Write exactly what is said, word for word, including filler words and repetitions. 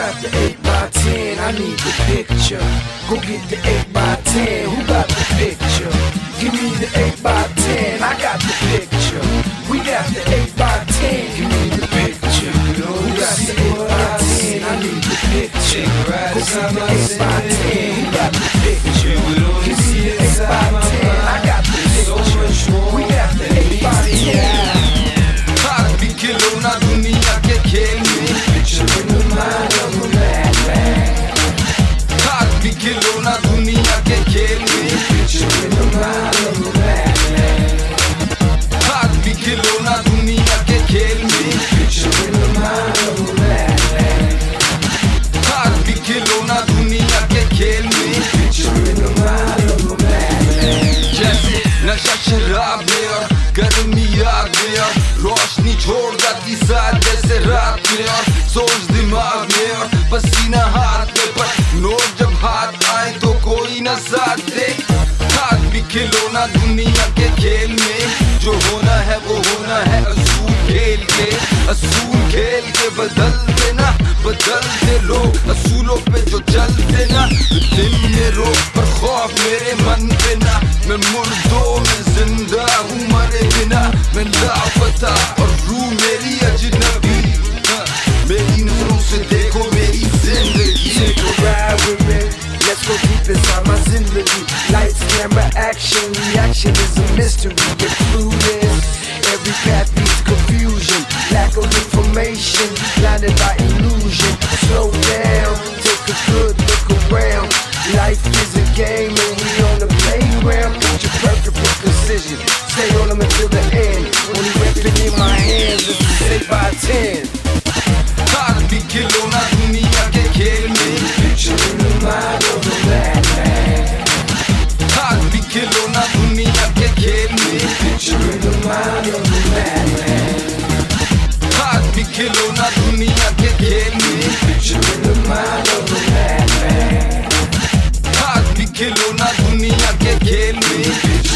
got the eight by ten? I need the picture. Go get the eight by ten. Who got the picture? Give me the eight by ten. I got the picture. We got the eight by ten. Give me the picture. Who got the eight by ten? I need the picture. Go get the eight by ten. Who got the picture? Give me the eight by ten. I got the picture. We got the eight by ten. हाथ भी खिलौना दुनिया के खेल में Picture in the mind of a madman. हाथ भी खिलौना दुनिया के खेल में Picture in the mind of a madman. हाथ भी खिलौना दुनिया के खेल में Picture in the mind of a madman. हाथ भी खिलौना दुनिया के खेल में Picture in the mind of a madman. जैसे नशा शराब में और गर्मी आग में और रोशनी छोड़ जाती साथ जैसे रात में और सोच दिमाग में और पसीना हाथ में पर नोट जब हाथ आए तो कोई न साथ दे हाथ भी खिलौना दुनिया के खेल में जो होना है वो होना है असूल खेल के असूल खेल के बदल देना बदलते लोग असूलों पे जो चलते ना दिन में रोक पर खौफ मेरे मन पे ना मैं मुर्दों में जिंदा हूँ मरे बिना मैं लापता और रूह मेरी अजनबी हाँ, मेरी नजरों से देखो मेरी जिंदगी Take a ride with me. Let's go deep inside my zindagi. Lights, camera, action, reaction is a mystery. Get clueless. Every path leads confusion. Lack of information, blinded by illusion. Slow down, take a good look around. Life is a game and we on the playground. Picture perfect with precision. Stay on them until the end. Only weapon in my hands is the eight by ten. हाथ भी खिलौना दुनिया के खेल में Picture in the mind of a madman. हाथ भी खिलौना दुनिया के खेल में Picture in the mind of a madman. हाथ भी खिलौना दुनिया के खेल में Picture in the mind of a madman. हाथ भी खिलौना दुनिया के खेल में